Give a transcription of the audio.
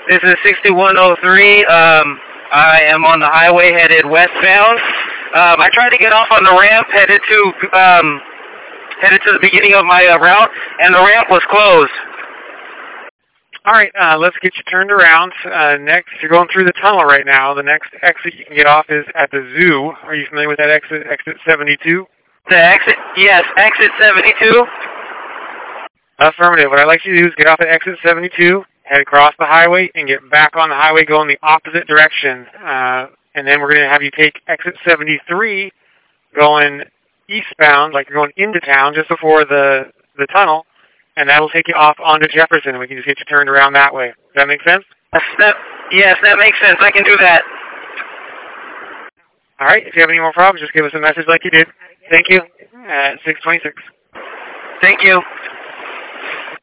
This is 6103. I am on the highway headed westbound. I tried to get off on the ramp headed to the beginning of my route, and the ramp was closed. All right, let's get you turned around. Next, you're going through the tunnel right now. The next exit you can get off is at the zoo. Are you familiar with that exit, exit 72? The exit? Yes, exit 72. Affirmative. What I'd like you to do is get off at exit 72, head across the highway, and get back on the highway going the opposite direction. And then we're going to have you take exit 73 going eastbound, like you're going into town just before the tunnel, and that'll take you off onto Jefferson, and we can just get you turned around that way. Does that make sense? Yes, that makes sense. I can do that. All right. If you have any more problems, just give us a message like you did. Thank you. At 626. Thank you.